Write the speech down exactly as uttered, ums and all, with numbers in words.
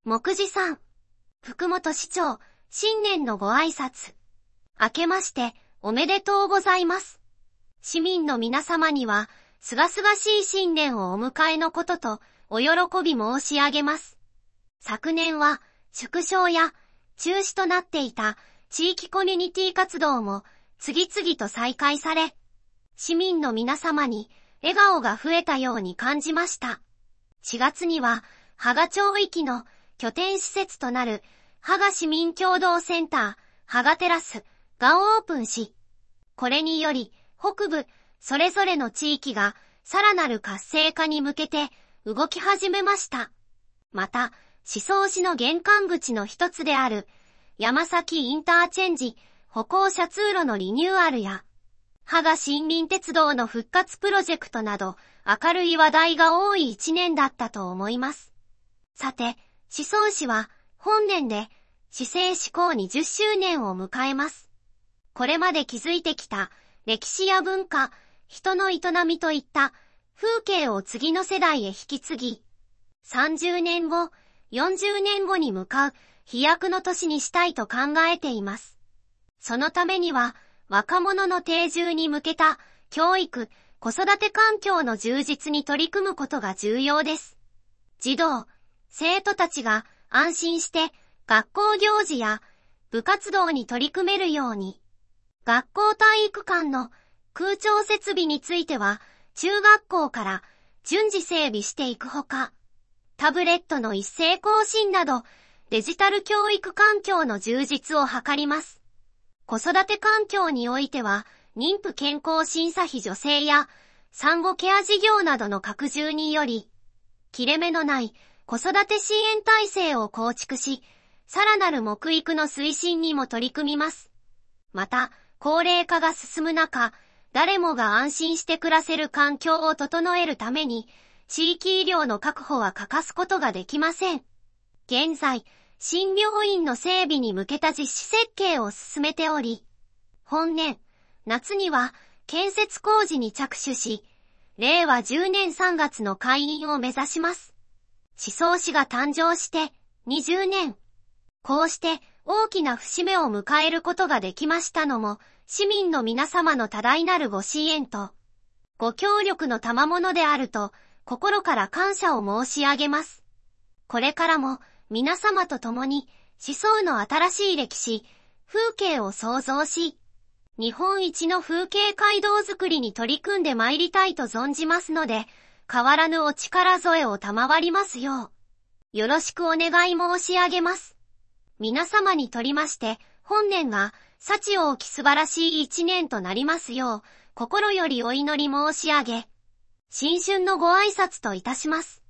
目次さん、福本市長、新年のご挨拶。明けまして、おめでとうございます。市民の皆様には、すがすがしい新年をお迎えのことと、お喜び申し上げます。昨年は、縮小や中止となっていた地域コミュニティ活動も次々と再開され、市民の皆様に笑顔が増えたように感じました。しがつには、芳賀町域の拠点施設となる芳賀市民共同センター、芳賀テラスがオープンし、これにより北部それぞれの地域がさらなる活性化に向けて動き始めました。また、宍粟市の玄関口の一つである山崎インターチェンジ歩行者通路のリニューアルや芳賀森林鉄道の復活プロジェクトなど明るい話題が多い一年だったと思います。さて、宍粟市は本年で市政施行にじゅっしゅうねんを迎えます。これまで築いてきた歴史や文化、人の営みといった風景を次の世代へ引き継ぎ、さんじゅうねんご、よんじゅうねんごに向かう飛躍の年にしたいと考えています。そのためには若者の定住に向けた教育、子育て環境の充実に取り組むことが重要です。児童、生徒たちが安心して学校行事や部活動に取り組めるように、学校体育館の空調設備については中学校から順次整備していくほか、タブレットの一斉更新などデジタル教育環境の充実を図ります。子育て環境においては妊婦健康審査費助成や産後ケア事業などの拡充により、切れ目のない子育て支援体制を構築し、さらなる木育の推進にも取り組みます。また、高齢化が進む中、誰もが安心して暮らせる環境を整えるために、地域医療の確保は欠かすことができません。現在、新病院の整備に向けた実施設計を進めており、本年、夏には建設工事に着手し、れいわじゅうねんさんがつの開院を目指します。宍粟市が誕生してにじゅうねん。こうして大きな節目を迎えることができましたのも、市民の皆様の多大なるご支援と、ご協力の賜物であると、心から感謝を申し上げます。これからも皆様と共に、宍粟の新しい歴史、風景を創造し、日本一の風景街道づくりに取り組んでまいりたいと存じますので、変わらぬお力添えを賜りますよう、よろしくお願い申し上げます。皆様にとりまして、本年が幸多き素晴らしい一年となりますよう、心よりお祈り申し上げ、新春のご挨拶といたします。